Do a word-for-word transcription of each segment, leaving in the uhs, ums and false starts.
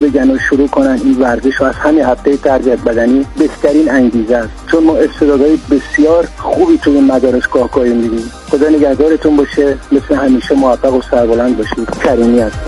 بگن و شروع کنن این ورزش و از همین هفته تربیت بدنی بهترین انگیزه است، چون ما استعدادهای بسیار خوبی توی مدارس کارکاری می‌بینیم. خدا نگهدارتون باشه، مثل همیشه موفق و سربلند باشید. کریمی هستم.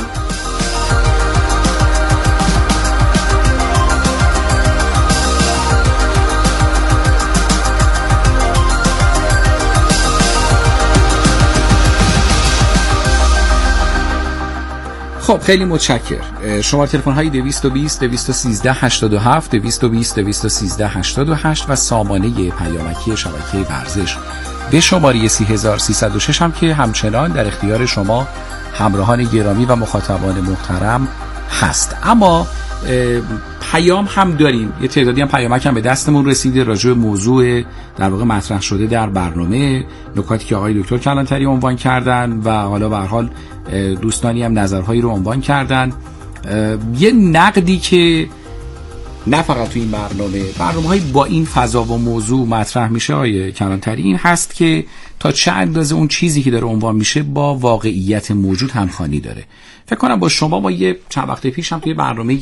خب خیلی متشکر. شماره تلفن های دویست و بیست دویست و سیزده هشتاد و هفت دویست و بیست دویست و سیزده هشتاد و هشت و سامانه پیامکی شبکه ورزش به شماره سی هزار و سیصد و شش هم که همچنان در اختیار شما همراهان گرامی و مخاطبان محترم هست. اما پیام هم داریم، یه تعدادی هم پیامک هم به دستمون رسیده راجع به موضوع در واقع مطرح شده در برنامه، نکاتی که آقای دکتر کلانتری عنوان کردن و حالا به هر حال دوستانی هم نظرهایی رو عنوان کردن. یه نقدی که نه فقط تو این برنامه برنامه‌های با این فضا و موضوع مطرح میشه آقای کلانتری، این هست که تا چه اندازه اون چیزی که داره عنوان میشه با واقعیت موجود همخوانی داره. فکر کنم با شما ما یه چند وقت پیش هم توی برنامه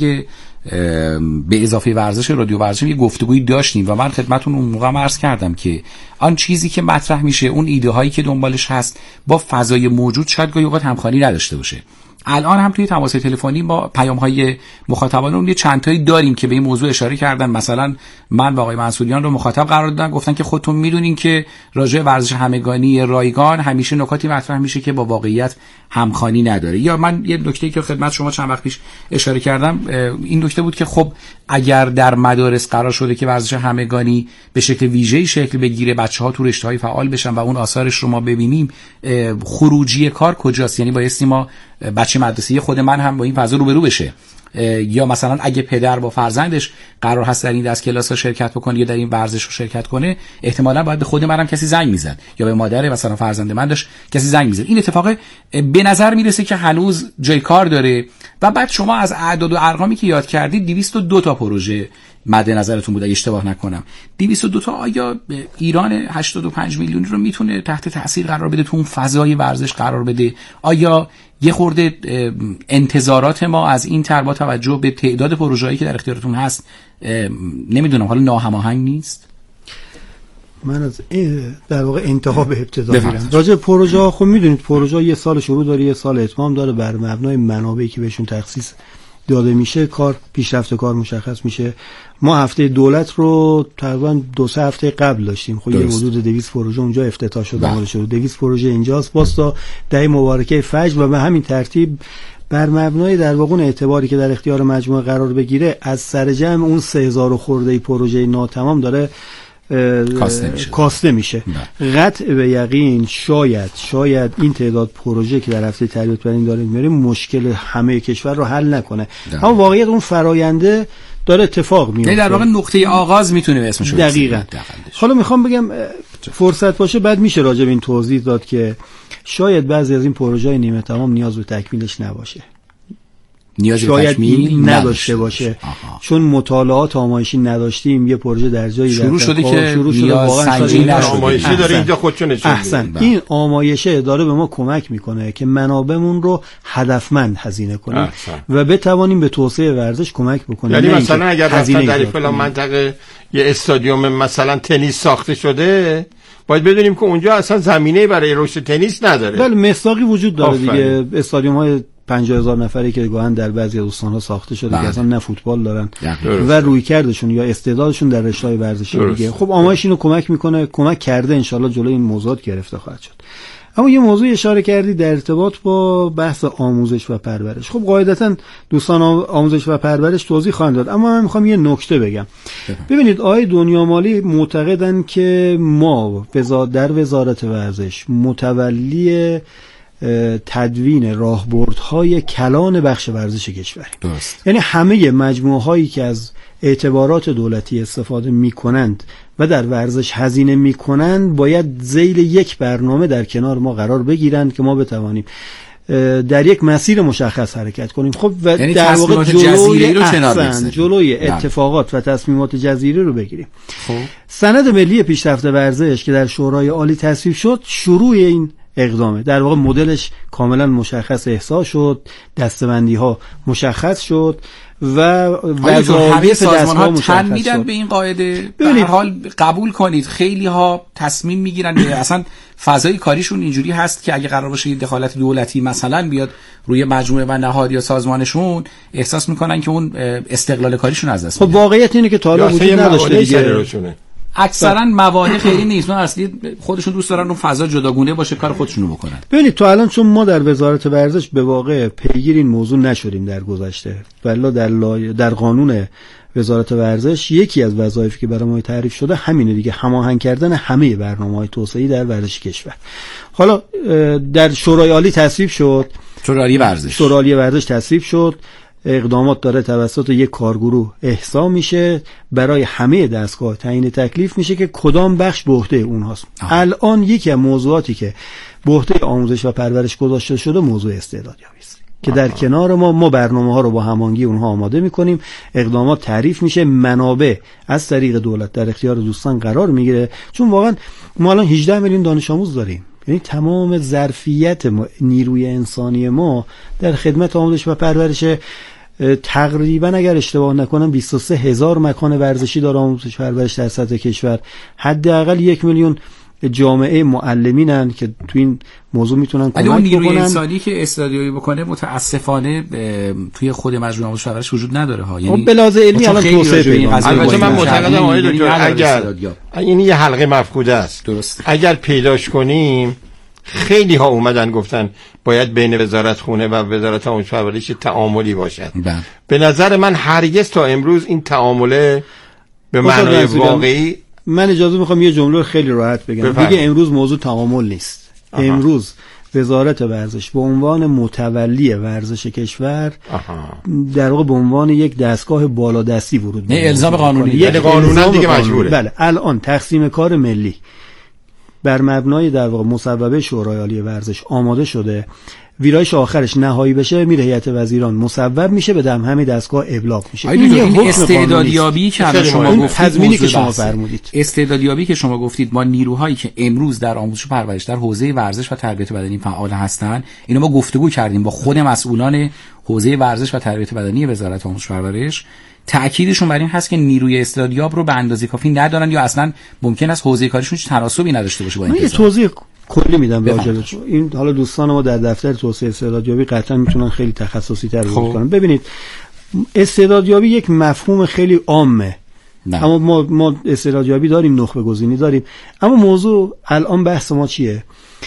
به اضافه ورزش رادیو ورزش یه گفتگویی داشتیم و من خدمتتون اون موقع عرض کردم که آن چیزی که مطرح میشه، اون ایده هایی که دنبالش هست با فضای موجود شاید گاهی اوقات همخوانی نداشته باشه. الان هم توی تماس تلفنی با پیام‌های مخاطبانمون یه چند تایی داریم که به این موضوع اشاره کردن. مثلا من و آقای منصوریان رو مخاطب قرار دادن، گفتن که خودتون میدونین که راجع به ورزش همگانی رایگان همیشه نکاتی مطرح میشه که با واقعیت همخوانی نداره. یا من یه نکته‌ای که خدمت شما چند وقت پیش اشاره کردم این نکته بود که خب اگر در مدارس قرار شده که ورزش همگانی به شکل ویژه‌ای شکل بگیره، بچه‌ها تو رشته‌های فعال بشن و اون آثارش رو ما ببینیم، خروجی کار کجاست؟ یعنی بایستی ما بچه مدرسه خود من هم با این فضا روبرو بشه. یا مثلا اگه پدر با فرزندش قرار هست در این دست کلاس‌ها شرکت بکنه یا در این ورزش رو شرکت کنه، احتمالاً باید به خود منم کسی زنگ میزد یا به مادر مثلا فرزند من داشت کسی زنگ میزد. این اتفاق به نظر میرسه که هنوز جای کار داره. و بعد شما از اعداد و ارقامی که یاد کردید دویست و دو تا پروژه مد نظرتون بود اگه اشتباه نکنم. دویست و دو تا آیا ایران هشتاد و پنج میلیونی رو میتونه تحت تاثیر قرار بده، تو اون فضای ورزش قرار بده؟ آیا یه خورده انتظارات ما از این تر با توجه به تعداد پروژه‌ای که در اختیارتون هست نمیدونم حالا ناهماهنگ نیست؟ من از در واقع انتها به ابتدا میرم. راجع پروژه ها خب میدونید پروژه یه سال شروع داره یه سال اتمام داره، بر مبنای منابعی که بهشون تخصیص داده میشه کار پیشرفت کار مشخص میشه. ما هفته دولت رو تقریبا دو سه هفته قبل داشتیم. خب یه حدود دویست پروژه اونجا افتتاح شد، عمل شد. دویست پروژه اینجاست باز تا دهه مبارکه فجر و به همین ترتیب بر مبنای در واقع اعتباری که در اختیار مجموعه قرار بگیره از سر جمع اون سه هزار خورده پروژه ناتمام داره کاسته میشه, کاسته میشه. قطع به یقین شاید شاید این تعداد پروژه که در هفته تربیت بدنی داریم میاریم مشکل همه کشور رو حل نکنه، اما واقعیت اون فراینده داره اتفاق میفته. در واقع نقطه آغاز میتونه اسمش رو دقیقاً. حالا میخوام بگم فرصت باشه بعد میشه راجع به این توضیح داد که شاید بعضی از این پروژه‌های نیمه تمام نیاز به تکمیلش نباشه، شاید این نداشته باشه. آها. چون مطالعات آمایشی نداشتیم، یه پروژه در جایی شروع شده که شروع شده واقعا آمایشی داره اینجا خودشون نشون میده. این آمایشه داره به ما کمک میکنه که منابعمون رو هدفمند هزینه کنیم احسن. و بتوانیم به توسعه ورزش کمک بکنیم. یعنی مثلا اگر رفتن در فلان منطقه یه استادیوم مثلا تنیس ساخته شده، باید بدونیم که اونجا اصلا زمینه برای رشد تنیس نداره. بله مصداقی وجود داره دیگه. استادیوم های پنجاه هزار نفری که گاهن در بعضی از استان‌ها ساخته شده که اصلا نه فوتبال دارن و رویکردشون یا استعدادشون در رشته‌های ورزشی دیگه. خب آمایش اینو کمک میکنه، کمک کرده، انشالله جلوی این موضوعات گرفته خواهد شد. اما یه موضوع اشاره کردی در ارتباط با بحث آموزش و پرورش. خب قاعدتاً دوستان آموزش و پرورش توضیح خواهند داد، اما من میخوام یه نکته بگم. ببینید آقای دنیا مالی معتقدن که ما در وزارت ورزش متولی تدوین راهبردهای کلان بخش ورزش کشور، یعنی همه مجموعه هایی که از اعتبارات دولتی استفاده می کنند و در ورزش هزینه می کنند باید ذیل یک برنامه در کنار ما قرار بگیرند که ما بتوانیم در یک مسیر مشخص حرکت کنیم. خب و یعنی در واقع جلوی رو احسن جلوی اتفاقات و تصمیمات جزیره رو بگیریم. خب سند ملی پیشرفت ورزش که در شورای عالی تصویب شد شروع این اقدامه. در واقع مدلش کاملا مشخص احصا شد، دسته‌بندی ها مشخص شد و وظایف سازمان‌ها تن میدن به این قاعده. به هر حال قبول کنید خیلی ها تصمیم میگیرن اصلا فضای کاریشون اینجوری هست که اگه قرار باشه دخالت دولتی مثلا بیاد روی مجموعه و نهاد یا سازمانشون، احساس میکنن که اون استقلال کاریشون از دست میره. خب واقعیت اینه که تا حالا وجود نداشته دیگه. اکثرا موانع خیلی نیست، اون اصلی خودشون دوست دارن اون فضا جداگونه باشه، کار خودشونو بکنن. ببینید تو الان چون ما در وزارت ورزش به واقع پیگیر این موضوع نشدیم در گذشته، ولی در لای... در قانون وزارت ورزش یکی از وظایفی که برای ما تعریف شده همینه دیگه، هماهنگ کردن همه برنامه‌های توسعه‌ای در ورزش کشور. حالا در شورای عالی تصویب شد، شورای عالی ورزش شورای عالی ورزش تصویب شد، اقدامات داره توسط یک کارگروه احصا میشه، برای همه دستگاه تعیین تکلیف میشه که کدام بخش به عهده اونهاست. الان یکی از موضوعاتی که به عهده آموزش و پرورش گذاشته شده موضوع استعدادیابی است که در کنار ما ما برنامه‌ها رو با هماهنگی اونها آماده میکنیم، اقدامات تعریف میشه، منابع از طریق دولت در اختیار دوستان قرار میگیره، چون واقعا ما الان هجده میلیون دانش آموز داریم، یعنی تمام ظرفیت ما، نیروی انسانی ما در خدمت آموزش و پرورش تقریبا اگر اشتباه نکنم بیست و سه هزار مکان ورزشی داره آموزش و پرورش در سطح کشور، حداقل یک میلیون جامعه معلمینن که تو این موضوع میتونن کمک بکنن. نیروی انسانی که استادیویی بکنه متاسفانه توی خود مجموعه آموزش و پرورش وجود نداره ها، یعنی بلاز علمی الان توسعه پیدا می‌کنه. البته من معتقدم آقای دکتر اگر این یه حلقه مفقوده است، درست، اگر پیداش کنیم خیلی ها اومدن گفتن باید بین وزارت خونه و وزارت آموزش و پرورش تعاملی باشد. به نظر من هرگز تا امروز این تعامله به معنای واقعی. من اجازه میخوام یه جمله خیلی راحت بگم. بفرد. دیگه امروز موضوع تعامل نیست. آها. امروز وزارت ورزش به عنوان متولی ورزش کشور آها. در واقع به عنوان یک دستگاه بالادستی ورود میکنه. الزام قانونی، یعنی قانونا دیگه مجبوره. بله، الان تقسیم کار ملی بر مبنای در واقع مصوبه شورای عالی ورزش آماده شده، ویرایش آخرش نهایی بشه میره هیئت وزیران مصوب میشه، به دم همه دستگاه ابلاغ میشه. این استعدادیابی که شما گفتید، تضمینی که شما فرمودید، استعدادیابی که شما گفتید، ما نیروهایی که امروز در آموزش و پرورش در حوزه ورزش و تربیت بدنی فعال هستن، اینو ما گفتگو کردیم با خود مسئولان حوزه ورزش و تربیت بدنی وزارت آموزش و پرورش، تأکیدشون بر این هست که نیروی استعدادیاب رو به اندازه کافی ندارن یا اصلا ممکن است حوزه کاریشون هیچ تناسبی نداشته باشه با این. من یه توضیح کلی میدم راجعش. این حالا دوستان ما در دفتر توسعه استعدادیابی قطعا میتونن خیلی تخصصی تر ورود کنن. ببینید استعدادیابی یک مفهوم خیلی عامه، نه. اما ما ما استعدادیابی داریم، نخبه گزینی داریم، اما موضوع الان بحث ما چیه؟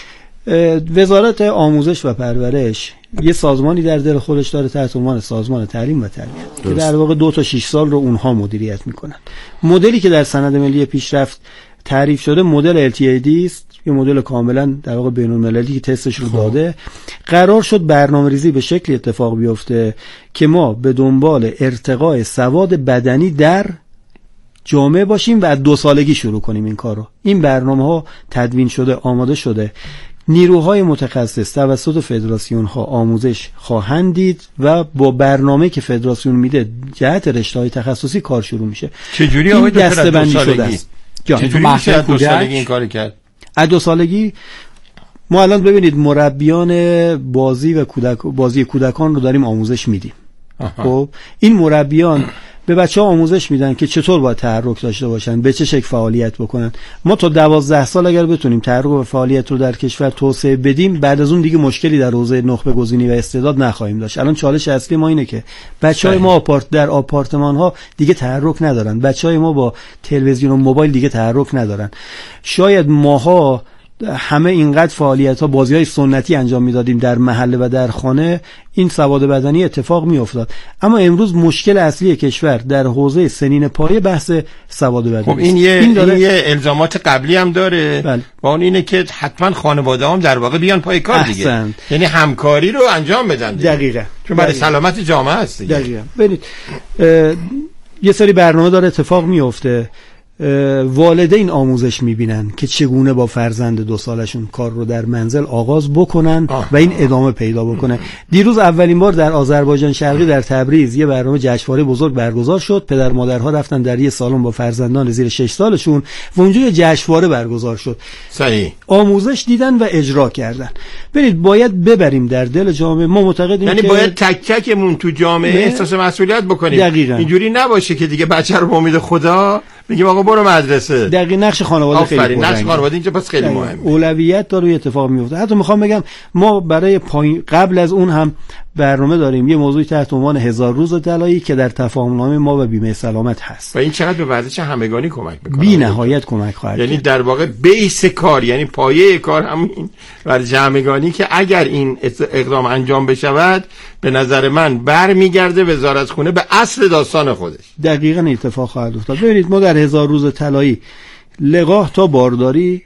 وزارت آموزش و پرورش یه سازمانی در دل خودش داره تحت عنوان سازمان تعلیم و تربیت که در واقع دو تا شش سال رو اونها مدیریت میکنن. مدلی که در سند ملی پیشرفت تعریف شده مدل ال تی ای دی است، یه مدل کاملا در واقع بین‌المللی که تستش رو داده. قرار شد برنامه‌ریزی به شکلی اتفاق بیفته که ما به دنبال ارتقاء سواد بدنی در جامعه باشیم و از دو سالگی شروع کنیم این کارو. این برنامه‌ها تدوین شده، آماده شده، نیروهای متخصص توسط فدراسیون ها آموزش خواهند دید و با برنامه که فدراسیون میده جهت رشته‌های تخصصی کار شروع میشه. چه جوری آقای دسته بندی شده است؟ چطوری میشه از دو سالگی این کاری کرد؟ از دو سالگی ما الان ببینید مربیان بازی و کودک بازی کودکان رو داریم آموزش میدیم. خب این مربیان به بچه‌ها آموزش میدن که چطور باید تحرک داشته باشن، به چه شکل فعالیت بکنن. ما تا دوازده سال اگر بتونیم تحرک و فعالیت رو در کشور توسعه بدیم، بعد از اون دیگه مشکلی در حوزه نخبه گزینی و استعداد نخواهیم داشت. الان چالش اصلی ما اینه که بچه‌های ما آپارت در آپارتمان‌ها دیگه تحرک ندارن، بچه‌های ما با تلویزیون و موبایل دیگه تحرک ندارن. شاید ماها همه اینقدر فعالیت ها بازی های سنتی انجام میدادیم در محله و در خانه، این سواد بدنی اتفاق می افتاد. اما امروز مشکل اصلی کشور در حوزه سنین پایه بحث سواد بدنی. خب این یه این, این یه الزامات قبلی هم داره. بله. با اون اینه که حتما خانواده هم در واقع بیان پای کار دیگه. احسن. یعنی همکاری رو انجام بدن دیگه. دقیقاً. چون برای سلامت جامعه است دیگه. دقیقاً. ببینید یه سری برنامه داره اتفاق میفته. والدین آموزش میبینن که چگونه با فرزند دو سالشون کار رو در منزل آغاز بکنن آه. و این ادامه پیدا بکنه. دیروز اولین بار در آذربایجان شرقی در تبریز یه برنامه جشنواره بزرگ برگزار شد. پدر مادرها رفتن در یه سالن با فرزندان زیر شش سالشون و اونجا یه جشنواره برگزار شد. صحیح. آموزش دیدن و اجرا کردن. برید باید ببریم در دل جامعه. ما معتقدیم یعنی که باید تک تکمون تو جامعه احساس مسئولیت بکنیم. دقیقاً. اینجوری نباشه که دیگه بچه رو به امید خدا بگیم آقا برو مدرسه. دقیق نقش خانواده خیلی مهمه. نقش خانواده اینجا پس خیلی مهمه. اولویت داره اتفاق میفته. حتی میخوام بگم ما برای پایین قبل از اون هم برنامه داریم، یه موضوعی تحت عنوان هزار روز طلایی که در تفاهم‌نامه ما و بیمه سلامت هست. و این چقدر به ورزش همگانی کمک میکنه. بی نهایت کمک خواهد. یعنی در واقع بیس کار، یعنی پایه کار همین ورزش همگانی که اگر این اقدام انجام بشود به نظر من برمیگرده وزارتخونه به اصل داستان خودش. دقیقاً اتفاق خواهد افتاد. ببینید ما در هزار روز طلایی لقاح تا بارداری،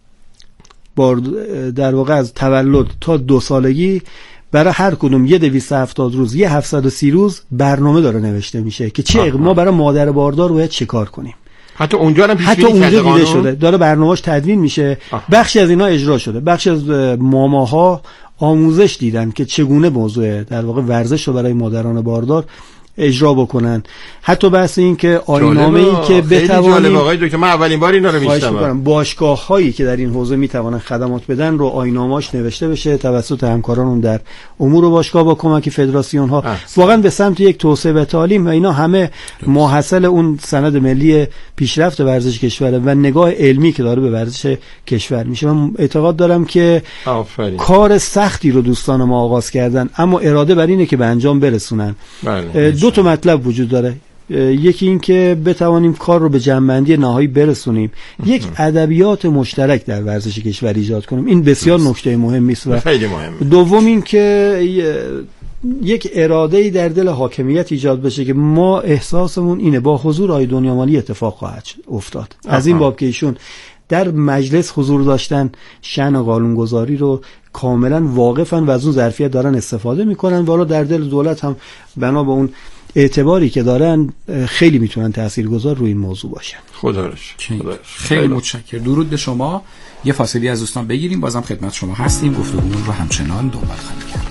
بار در واقع از تولد تا دو سالگی برای هر کدوم یه دویست و هفتاد روز، یه هفتصد و سی روز برنامه داره نوشته میشه که چه ما برای مادر باردار باید چه کار کنیم. حتی اونجا هم پیش حتی اونجا دیده شده، داره برنامه‌اش تدوین میشه. آه. بخشی از اینا اجرا شده، بخشی از ماماها آموزش دیدن که چگونه موضوع در واقع ورزش رو برای مادران باردار اجرا بکنن. حتی بحث این که آیین‌نامه‌ای که بتوانیم آقای دکتر من اولین بار اینا رو میشنوم، باشگاه‌هایی که در این حوزه میتوانن خدمات بدن رو آیین‌نامه‌اش نوشته بشه توسط همکارانمون در امور باشگاه با کمک فدراسیون ها، واقعا به سمت یک توسعه و تعلیم و اینا همه محصل اون سند ملی پیشرفت ورزش کشوره و نگاه علمی که داره به ورزش کشور میشه. من اعتقاد دارم که آفرین. کار سختی رو دوستان ما آغاز کردن، اما اراده بر اینه که به انجام برسونن. بله. دو تا مطلب وجود داره. یکی این که بتوانیم کار رو به جنبندی نهایی برسونیم، یک ادبیات مشترک در ورزش کشور ایجاد کنیم. این بسیار نکته مهمی است و خیلی مهمه. دوم این که یک اراده‌ای در دل حاکمیت ایجاد بشه که ما احساسمون اینه با حضور آقای دنیامانی اتفاق خواهد افتاد. از این باب که ایشون در مجلس حضور داشتن، شأن قانونگذاری رو کاملا واقفن و از اون ظرفیت دارن استفاده میکنن، والا در دل دولت هم بنا به اون اعتباری که دارن خیلی میتونن تاثیرگذار روی این موضوع باشن. خدا روش. خیلی متشکرم. درود به شما. یه فاصله از دوستان بگیریم، بازم خدمت شما هستیم. گفتگومون رو همچنان دنبال خواهیم کرد.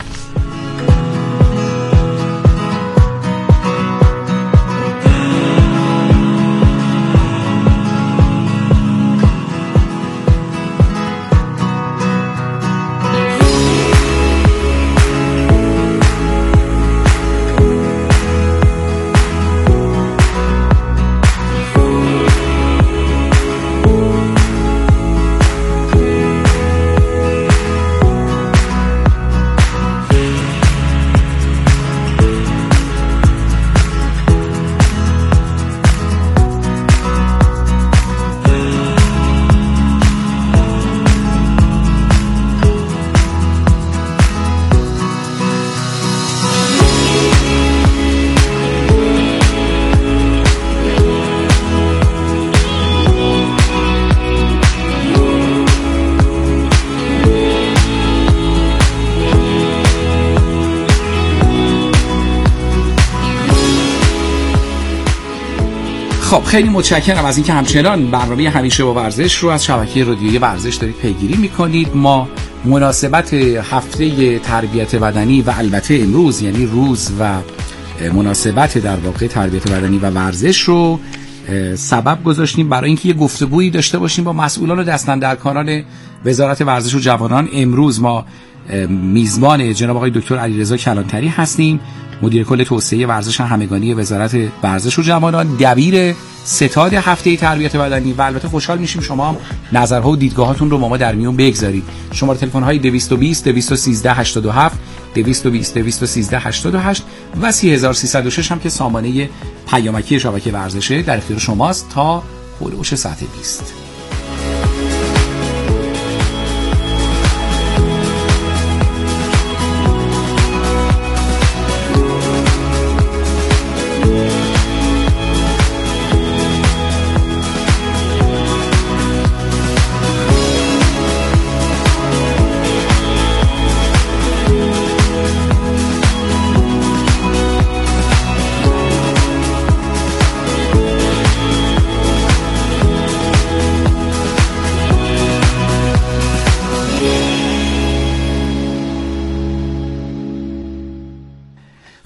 خب خیلی متشکرم از اینکه همچنان برنامه همیشه با ورزش رو از شبکه رادیویی ورزش دارید پیگیری میکنید. ما مناسبت هفته تربیت بدنی و البته امروز یعنی روز و مناسبت در واقع تربیت بدنی و ورزش رو سبب گذاشتیم برای اینکه یه گفتگویی داشته باشیم با مسئولان و دستاندرکاران وزارت ورزش و جوانان. امروز ما میزبان جناب آقای دکتر علیرضا کلانتری هستیم، مدیر کل توسعه ورزش همگانی وزارت ورزش و جوانان، دبیر ستاد هفته تربیت بدنی. و البته خوشحال میشیم شما هم نظرها و دیدگاهاتون رو با ما در میون بگذارید. شماره تلفن های دویست و بیست دویست و سیزده هشتاد و هفت دویست و بیست دویست و سیزده هشتاد و هشت و سی هزار و سیصد و شش هم که سامانه پیامکی شبکه ورزشه در اختیار شماست تا هولوش ساعت بیست.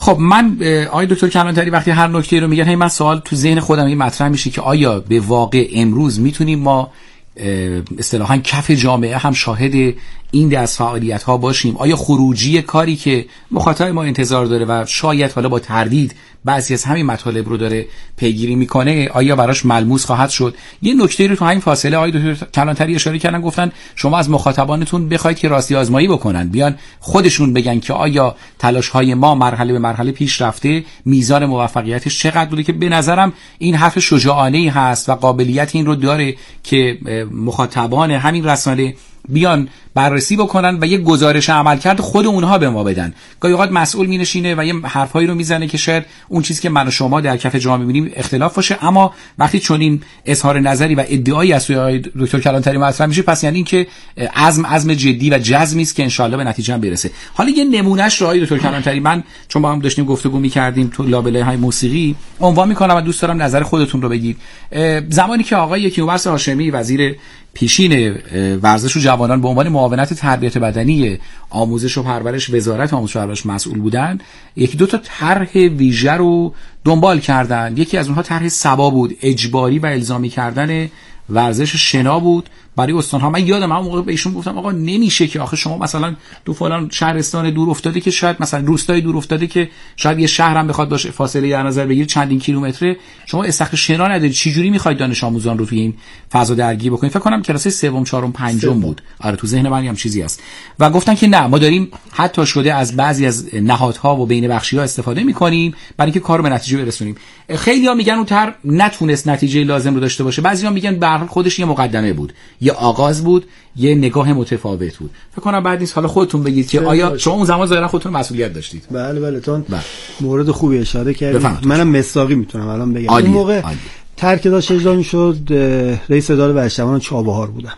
خب من آقای دکتر کلانتری وقتی هر نکته رو میگن هی من سوال تو ذهن خودم این مطرح میشه که آیا به واقع امروز میتونیم ما اصطلاحاً کف جامعه هم شاهد این دست فعالیت ها باشیم؟ آیا خروجی کاری که مخاطب ما انتظار داره و شاید حالا با تردید بعضی از همین مطالب رو داره پیگیری میکنه آیا براش ملموس خواهد شد؟ یه نکته رو تو همین فاصله آقای دکتر کلانتری اشاره کردن، گفتن شما از مخاطبانتون بخواید که راستی آزمایی بکنن، بیان خودشون بگن که آیا تلاش های ما مرحله به مرحله پیش رفته، میزان موفقیتش چقدر بوده، که به نظرم این حرف شجاعانه ای هست و قابلیت این رو داره که مخاطبان همین رسانه بیان بررسی بکنن و یه گزارش عملکرد خود اونها به ما بدن. گاهی اوقات مسئول مینشینه و یه حرفایی رو میزنه که شاید اون چیزی که من و شما در کف جامعه میبینیم اختلاف باشه، اما وقتی چون این اظهار نظری و ادعایی از سوی دکتر کلانتری مطرح میشه، پس یعنی این که عزم عزم جدی و جزمی است که ان شاءالله به نتیجه هم برسه. حالا یه نمونهش رو آقای دکتر کلانتری، من چون با هم داشتیم گفتگو میکردیم تو لابلای های موسیقی، عنوان میکنم و دوست دارم نظر خودتون رو بگید. زمانی که آقای کیومرث هاشمی وزیر پیشین ورزش و جوانان به عنوان معاونت تربیت بدنی آموزش و پرورش وزارت آموزش و پرورش مسئول بودن، یکی دو تا طرح ویژه رو دنبال کردن. یکی از اونها طرح سبا بود، اجباری و الزامی کردن ورزش شنا بود برای استان‌ها. من یادم اون موقع به ایشون گفتم آقا نمیشه که آخه شما مثلا تو فلان شهرستان دور افتاده که شاید مثلا روستای دور افتاده که شاید یه شهر هم بخواد باشه فاصله در نظر بگیرید چندین کیلومتره، شما استخر شنا ندارید، چه جوری میخواید دانش آموزان رو توی این فضا درگیر بکنید؟ فکر کنم کلاس سوم چهارم پنجم بود، آره تو ذهن من هم چیزی هست. و گفتن که نه، ما داریم حتی شده از بعضی از نهادها و بین بخشی‌ها استفاده می‌کنیم برای اینکه کارو به نتیجه برسونیم. خیلی‌ها میگن اون طرح نتونست نتیجه لازم رو داشته باشه، بعضی‌ها میگن به هر حال خودش یه مقدمه بود، یه آغاز بود، یه نگاه متفاوت بود. فکر کنم بعد نیست حالا خودتون بگید که آیا شما اون زمان ظاهرا خودتون مسئولیت داشتید؟ بله بله تون مورد خوبی اشاره کردید. منم مصداقی میتونم الان بگم. اون موقع ترک داشت اجرا میشد، رئیس اداره ورزش‌جوانان چابهار بودم.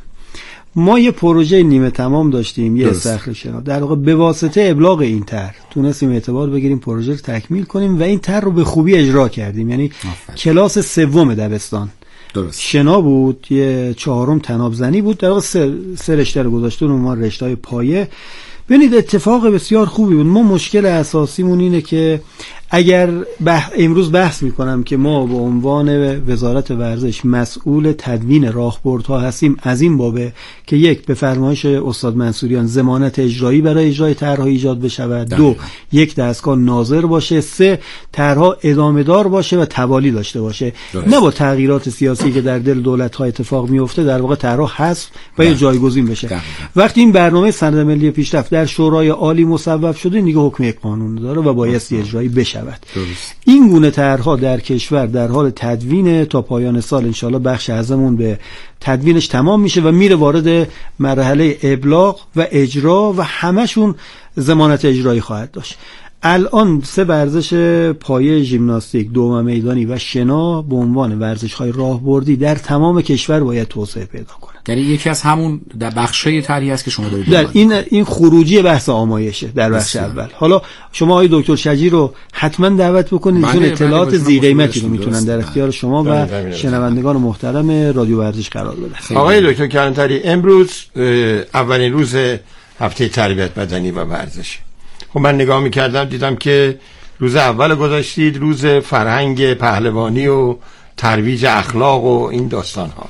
ما یه پروژه نیمه تمام داشتیم، یه استخر شنا. در واقع به واسطه ابلاغ این طرح تونستیم اعتبار بگیریم پروژه رو تکمیل کنیم و این طرح رو به خوبی اجرا کردیم. یعنی آفر. کلاس سوم دبستان درست شنا بود، یه چهارم تناب زنی بود، در واقع سه, سه رشته رو گذاشتن ما رشته‌های پایه. ببینید اتفاق بسیار خوبی بود. ما مشکل اساسیمون اینه که اگر بح... امروز بحث میکنم که ما به عنوان وزارت ورزش مسئول تدوین راهبردها هستیم، از این بابه که یک، به فرمایش استاد منصوریان ضمانت اجرایی برای اجرای طرح‌ها ایجاد بشود، دو، یک دستگاه ناظر باشه، سه، طرح‌ها ادامه دار باشه و توالی داشته باشه، نه با تغییرات سیاسی که در دل دولت‌ها اتفاق میفته در واقع طرح‌ها حذف و یا جایگزین بشه. ده. وقتی این برنامه سند ملی پیشرفت در شورای عالی مصوب شده، دیگه حکم یک قانون داره و بایستی اجرایی بشه. درست. این گونه طرح‌ها در کشور در حال تدوین، تا پایان سال انشالله بخش ازمون به تدوینش تمام میشه و میره وارد مرحله ابلاغ و اجرا و همشون ضمانت اجرایی خواهد داشت. الان سه ورزش پایه ژیمناستیک، دوم میدانی و شنا به عنوان ورزش‌های راهبردی در تمام کشور باید توسعه پیدا کنه. یعنی یکی از همون در بخشای طرحی است که شما دارید در این این خروجی بحث آمایشه در بخش اول. حالا شما آقای دکتر شجی رو حتما دعوت بکنید، چون اطلاعات ذی قیمتی رو میتونن در اختیار شما و شنوندگان محترم رادیو ورزش قرار بدن. آقای دکتر کلانتری، امروز اولین روز هفته تربیت بدنی و ورزش. خب من نگاه میکردم دیدم که روز اول گذاشتید روز فرهنگ پهلوانی و ترویج اخلاق و این داستان ها.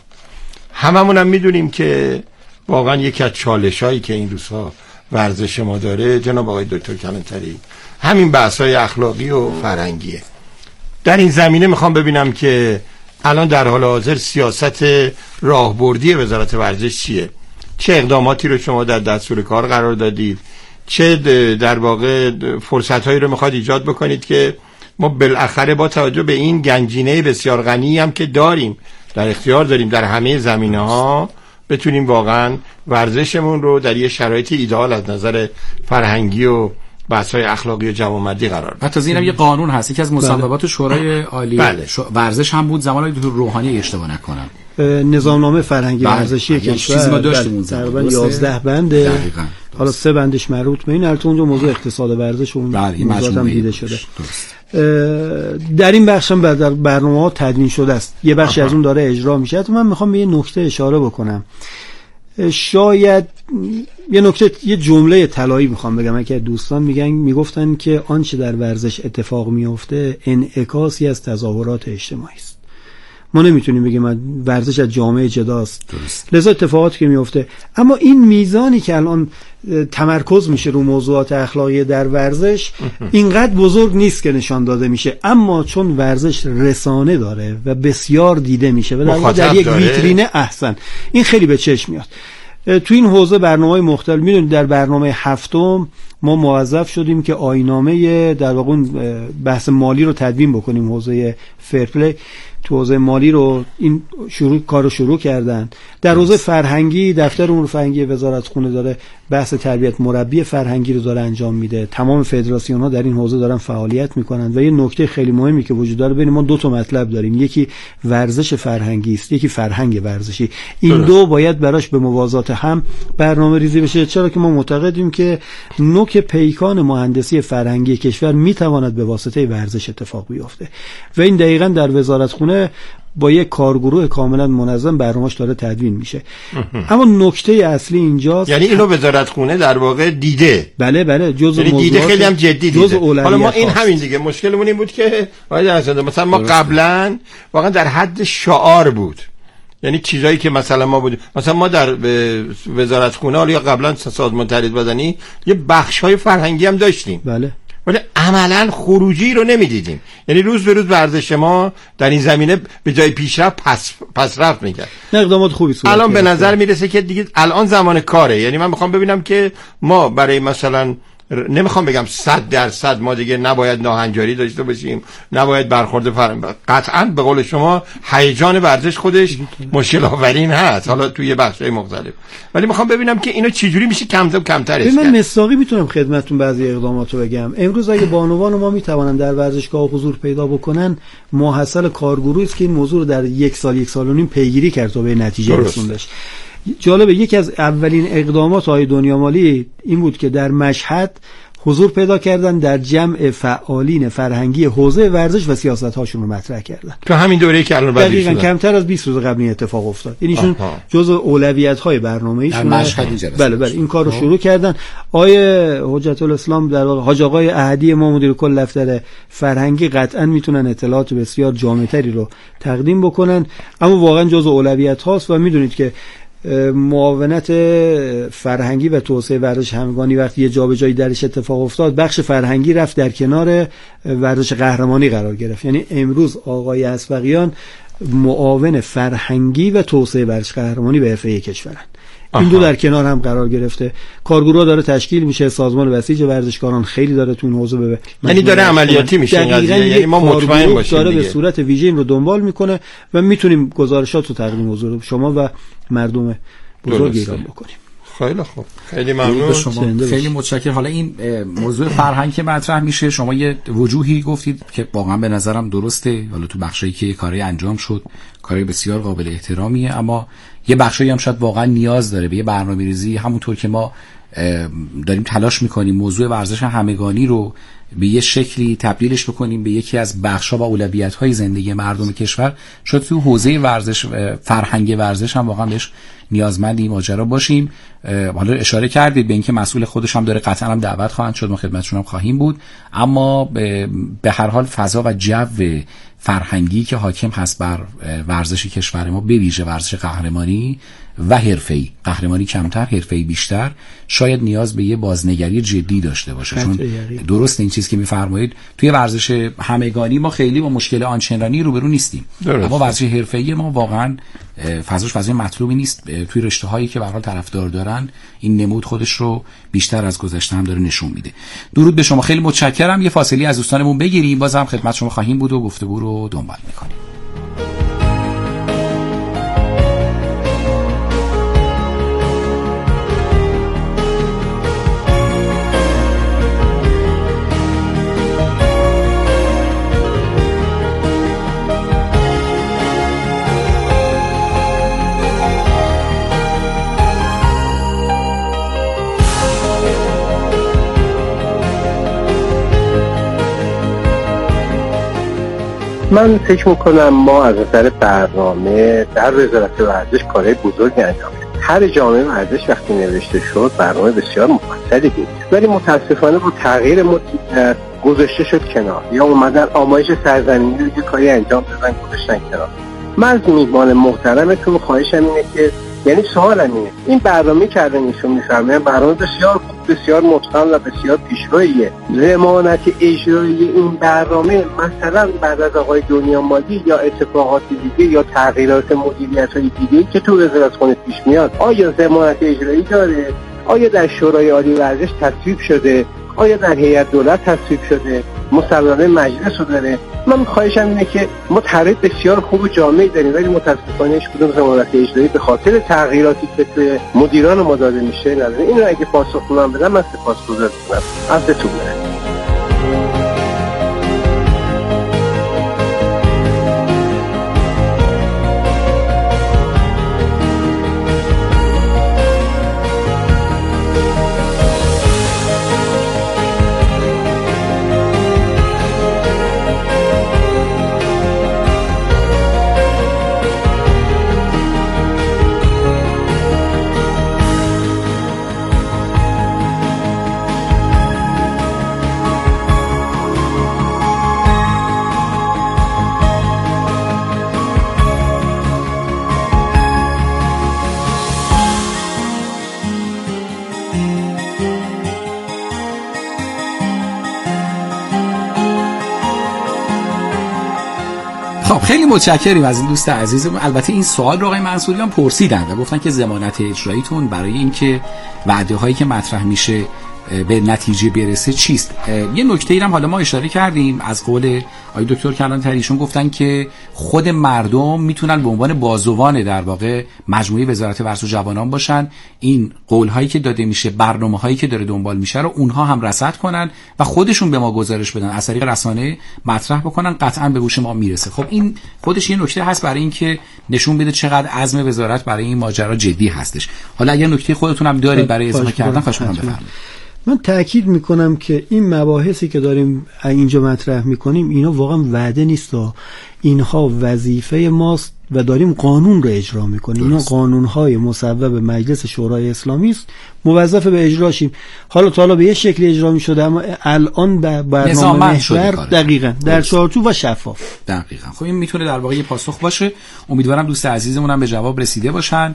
هممون هم میدونیم که واقعا یکی از چالشایی که این روزها ورزش ما داره جناب آقای دکتر کلانتری همین بحث‌های اخلاقی و فرهنگیه. در این زمینه میخوام ببینم که الان در حال حاضر سیاست راهبردی وزارت ورزش چیه؟ چه اقداماتی رو شما در دستور کار قرار دادید؟ چه در واقع فرصت‌هایی رو میخواد ایجاد بکنید که ما بالاخره با توجه به این گنجینه بسیار غنی هم که داریم در اختیار داریم در همه زمینه‌ها بتونیم واقعا ورزشمون رو در یه شرایط ایدئال از نظر فرهنگی و بحث‌های اخلاقی و جوانمردی قرار بدیم. حتی اینم یه قانون هست، یکی از مصوبات شورای عالی بله. شو... ورزش هم بود زمانی دکتر روحانی اشتباه نکنم، نظامنامه فرهنگی ورزشی کشور چیزی ما داشتیم تقریبا یازده بنده دقیقاً. حالا سه بندش مربوط به این، البته اونجا موضوع اقتصاد ورزش اون موضوعات هم دیده شده. در این بخش هم در برنامه‌ها تدوین شده است، یه بخشی از اون داره اجرا میشه. من میخوام به یه نکته اشاره بکنم. شاید یه نکته، یه جمله طلایی میخوام بگم. اگه دوستان میگن میگفتن که آنچه در ورزش اتفاق میفته انعکاسی از تظاهرات اجتماعی است. ما نمیتونیم بگیم ورزش از جامعه جداست، لذا اتفاقاتی که میفته. اما این میزانی که الان تمرکز میشه رو موضوعات اخلاقی در ورزش اینقدر بزرگ نیست که نشان داده میشه، اما چون ورزش رسانه داره و بسیار دیده میشه و در, در یک ویترینه احسن، این خیلی به چشم میاد. تو این حوزه برنامه‌های مختلف، میدونید در برنامه هفتم ما موظف شدیم که آیین‌نامه در واقع بحث مالی رو تدوین بکنیم. حوزه فرپلی تو حوزه مالی رو این شروع کارو شروع کردن. در حوزه فرهنگی دفتر امور فرهنگی وزارت خونه داره بحث تربیت مربی فرهنگی رو داره انجام میده. تمام فدراسیون ها در این حوزه دارن فعالیت میکنن و یه نکته خیلی مهمی که وجود داره، ببین ما دو تا مطلب داریم، یکی ورزش فرهنگی است، یکی فرهنگ ورزشی. این داره. دو باید براش به موازات هم برنامه ریزی بشه، چرا که ما معتقدیم که نوک پیکان مهندسی فرهنگی کشور میتواند به واسطه ورزش اتفاق بیفته و این دقیقاً در وزارت خونه با یک کارگروه کاملا منظم برنامه‌اش داره تدوین میشه. اما نکته اصلی اینجاست، یعنی اینو وزارت خونه در واقع دیده. بله بله، جزء یعنی دیده خیلی هم جدی دیده. حالا ما این همین دیگه مشکلمون این بود که مثلا ما قبلا واقعا در حد شعار بود، یعنی چیزایی که مثلا ما بود، مثلا ما در وزارت خونه یا قبلا سازمان تربیت بدنی یه بخش‌های فرهنگی هم داشتیم. بله. ولی عملا خروجی رو نمیدیدیم، یعنی روز به روز ورزش ما در این زمینه به جای پیشرفت پس پس رفت میکرد. اقدامات خوبی صورت الان به نظر میرسه که دیگه الان زمان کاره. یعنی من میخوام ببینم که ما برای مثلا نمیخوام بگم صد درصد ما دیگه نباید ناهنجاری داشته باشیم، نباید برخورد فرهنگ، قطعا به قول شما هیجان ورزش خودش مشکل آورین هست، حالا توی بخش‌های مختلف، ولی میخوام ببینم که اینو چجوری میشه کم کم کمترش کرد. من مصداقی میتونم خدمتتون بعضی اقداماتو بگم. امروز اگه بانوان ما میتوانن در ورزشگاه حضور پیدا بکنن، محصل کارگروهی است که این موضوع رو در یک سال یک سال و نیم پیگیری کرد و به نتیجه رسوندش. جالبه یکی از اولین اقدامات آقای دنیا مالی این بود که در مشهد حضور پیدا کردن در جمع فعالین فرهنگی حوزه ورزش و سیاست‌هاشون رو مطرح کردن. تو همین دوره‌ای که الان بعدی شد. کمتر از بیست روز قبل این اتفاق افتاد. این ایشون جزء اولویت‌های برنامه‌ایشون بله بله این کار رو شروع کردن. آیه حجت الاسلام در واقع حاج آقای احدی ما مدیر کل دفتر فرهنگی قطعاً میتونن اطلاعات بسیار جامع‌تری رو تقدیم بکنن، اما واقعاً جزء اولویت‌هاست و میدونید که معاونت فرهنگی و توسعه ورزش همگانی وقتی یه جابجایی درش اتفاق افتاد، بخش فرهنگی رفت در کنار ورزش قهرمانی قرار گرفت. یعنی امروز آقای اسبقیان معاون فرهنگی و توسعه ورزش قهرمانی به حرفه کشورن. این دو در کنار هم قرار گرفته. کارگروه داره تشکیل میشه، سازمان بسیج ورزشکاران خیلی داره تو این حوزه به یعنی داره عملیاتی میشه این قضیه، یعنی ما مطمئن باشیم داره دیگه. به صورت ویژه این رو دنبال میکنه و میتونیم گزارشات رو تقدیم حضور شما و مردم بزرگ ایران بکنیم. خیلی خوب، خیلی ممنون شما، خیلی متشکرم. حالا این موضوع فرهنگ که مطرح میشه، شما یه وجوهی گفتید که واقعا به نظرم درسته، حالا تو بخشایی که کاری انجام شد کاری بسیار قابل احترامیه، اما یه بخشایی هم شاید واقعا نیاز داره به یه برنامه‌ریزی. همونطور که ما داریم تلاش میکنیم موضوع ورزش همگانی رو به یه شکلی تبدیلش بکنیم به یکی از بخش‌ها و اولویت‌های زندگی مردم کشور، شاید تو حوزه ورزش فرهنگ ورزش هم واقعا بهش نیازمند این ماجرا باشیم. حالا اشاره کردید به اینکه مسئول خودش هم داره، قطعا هم دعوت خواهند شد، ما خدمتشون هم خواهیم بود، اما به هر حال فضا و جو فرهنگی که حاکم هست بر ورزش کشور ما، به ویژه ورزش قهرمانی و حرفه‌ای، قهرمانی کمتر حرفه‌ای بیشتر، شاید نیاز به یه بازنگری جدی داشته باشه. چون درست این چیزی که می‌فرمایید توی ورزش همگانی ما خیلی با مشکل آنچنانی روبرو نیستیم، اما ورزش حرفه‌ای ما واقعا فضاش فضای مطلوبی نیست. توی رشته‌هایی که به هر حال طرفدار دارن این نمود خودش رو بیشتر از گذشته هم داره نشون میده. درود به شما، خیلی متشکرم. یه فاصله از دوستانمون بگیریم، بازم خدمت شما خواهیم بود و گفتگو رو دنبال می‌کنیم. من فکر میکنم ما از نظر برنامه در وزارت ورزش کارهای بزرگی انجام میدیم. هر جامعه ورزش وقتی نوشته شد برنامه بسیار مفصلی بود، ولی متاسفانه با تغییر مدیریت گذاشته شد کنار، یا اومدن آمایش سرزمینی رو که کاری انجام دادن گذاشتن کنار. من از میهمان محترمتون خواهشم اینه که یعنی سوالم اینه، این برنامه که ایشون میفرمایند برنامه بسیار خوب، بسیار متقن و بسیار پیشرویه. ضمانت اجرایی این برنامه مثلا بعد از آقای دنیا مادی یا اتفاقات دیگه یا تغییرات مدیریت‌های دیگه که تو وزارت خونه پیش میاد، آیا ضمانت اجرایی داره؟ آیا در شورای عالی ورزش تصویب شده؟ آیا در هیئت دولت تصویب شده؟ مصوبه مجلس رو داره؟ من خواهشم اینه که ما طرح بسیار خوب و جامعی داریم، ولی متاسفانه هیچ کدوم ضمانت اجرایی به خاطر تغییراتی که توی مدیران ما داده میشه نداره. این رو اگه پاسخ من بدم من سپاسگزار میشم. عزتون برم. خیلی متشکریم از این دوست عزیزم. البته این سوال رو آقای منصوریان پرسیدن و گفتن که ضمانت اجراییتون برای اینکه وعده هایی که مطرح میشه به نتیجه برسه چیست؟ یه نکته ای هم حالا ما اشاره کردیم از قول آقای دکتر کلانتری، ایشون گفتن که خود مردم میتونن به عنوان بازوان در واقع مجموعه وزارت ورزش و جوانان باشن، این قول هایی که داده میشه، برنامه هایی که داره دنبال میشه رو اونها هم رصد کنن و خودشون به ما گزارش بدن، از طریق رسانه مطرح بکنن، قطعا به گوش ما میرسه. خب این خودش یه نکته هست برای اینکه نشون بده چقدر عزم وزارت برای این ماجرا جدی هستش. حالا اگه نکته خودتون هم دارید برای اضافه کردن خواهش می‌کنم بفرمایید. من تأکید میکنم که این مباحثی که داریم اینجا مطرح میکنیم اینا واقعا وعده نیست، اینها وظیفه ماست و داریم قانون رو اجرا میکنیم. اینا قانونهای مصوب مجلس شورای اسلامی است، موظف به اجراشیم. حالا تا حالا به یه شکلی اجرا میشده، اما الان به برنامه محور دقیقاً در چارچوب و شفاف. دقیقاً. خب این میتونه در واقع یه پاسخ باشه. امیدوارم دوست عزیزمون هم به جواب رسیده باشن.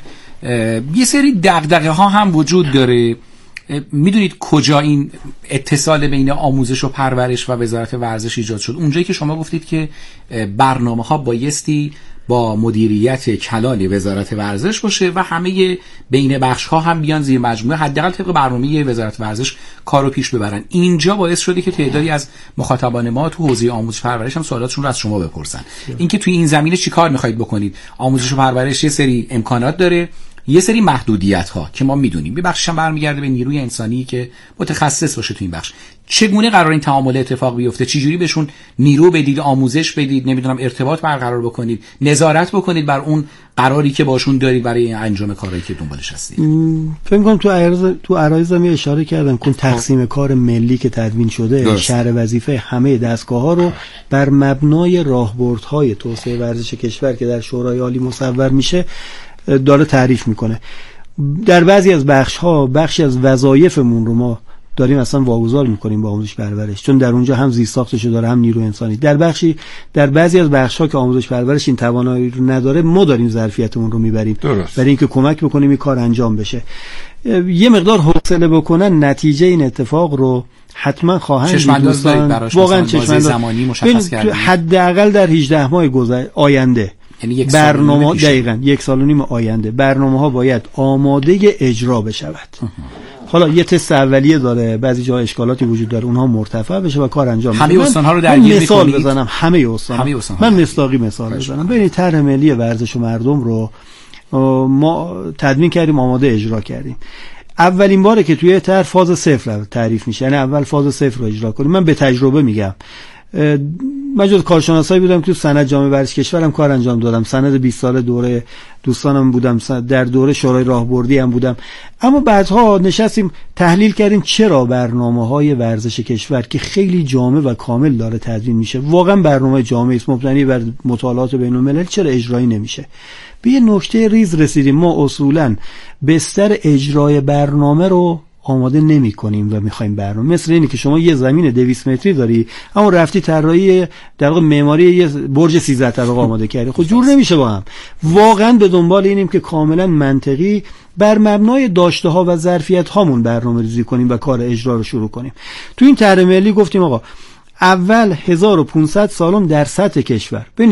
یه سری دغدغه ها هم وجود داره. میدونید کجا این اتصال بین آموزش و پرورش و وزارت ورزش ایجاد شد؟ اونجایی که شما گفتید که برنامه ها بایستی با مدیریت کلان وزارت ورزش باشه و همه بین بخش ها هم بیان زیر مجموعه، حداقل طبق برنامه وزارت ورزش کارو پیش ببرن. اینجا باعث شده که تعدادی از مخاطبان ما تو حوزه آموزش پرورش هم سوالاتشون رو از شما بپرسن. اینکه توی این زمینه چیکار می‌خواید بکنید؟ آموزش و پرورش یه سری امکانات داره، یه سری محدودیت ها که ما میدونیم، یه بخشش هم برمیگرده به نیروی انسانی که متخصص باشه تو این بخش. چگونه قرار این تعامل اتفاق بیفته؟ چجوری بهشون نیرو بدید، آموزش بدید، نمیدونم ارتباط برقرار بکنید، نظارت بکنید بر اون قراری که باشون دارید برای انجام کاری که دنبالش هستید؟ فکر می‌کنم تو عرض تو عرایزم اشاره کردم که تقسیم کار ملی که تدوین شده، شرح وظیفه همه دستگاه‌ها رو بر مبنای راهبردهای توسعه ورزش کشور که در شورای عالی مصور میشه داره تعریف میکنه. در بعضی از بخش ها بخشی از وظایفمون رو ما داریم اصلا واگذار میکنیم با آموزش پرورش، چون در اونجا هم زیست ساختشو داره هم نیرو انسانی. در بخشی در بعضی از بخش ها که آموزش پرورش این توانایی رو نداره، ما داریم ظرفیتمون رو میبریم برای اینکه کمک بکنیم این کار انجام بشه. یه مقدار حوصله بکنن نتیجه این اتفاق رو حتما خواهند دوستان. واقعا چشم زمانی مشخص کردیم، حداقل در هجده ماه گذشته آینده، یعنی یک برنامه دقیقاً یک سال و نیم آینده برنامه ها باید آماده اجرا بشود. حالا یه تست اولیه داره، بعضی جا اشکالاتی وجود داره، اونها مرتفع بشه و کار انجام همه استان‌ها رو درگیر مثال بزنم. همه استان من مصداقی مثال بزنم. ببینید طرح ملی ورزش و مردم رو ما تدوین کردیم، آماده اجرا کردیم. اولین باره که توی طرح فاز صفر تعریف میشه، یعنی اول فاز صفر رو اجرا کنیم. من به تجربه میگم من جز کارشناسایی بودم که تو سند جامعه ورزش کشورم کار انجام دادم، سند بیست ساله دوره دوستانم بودم، در دوره شورای راهبردی هم بودم. اما بعدها نشستیم تحلیل کردیم چرا برنامه‌های ورزش کشور که خیلی جامع و کامل داره تدوین میشه، واقعا برنامه جامعی است مبتنی بر مطالعات بین‌المللی، چرا اجرایی نمیشه؟ به یه نکته ریز رسیدیم. ما اصولاً بستر اجرای برنامه رو آماده نمی کنیم و میخوایم برنامه، مثل اینه که شما یه زمین دویست متری داری اما رفتی طراحی در واقع معماری یه برج سیزده طبقه آماده کردی، خب جور نمیشه با هم. واقعا به دنبال اینیم که کاملا منطقی بر مبنای داشته ها و ظرفیت هامون برنامه‌ریزی کنیم و کار اجرا رو شروع کنیم. تو این طرح ملی گفتیم آقا اول هزار و پانصد سالن در سطح کشور،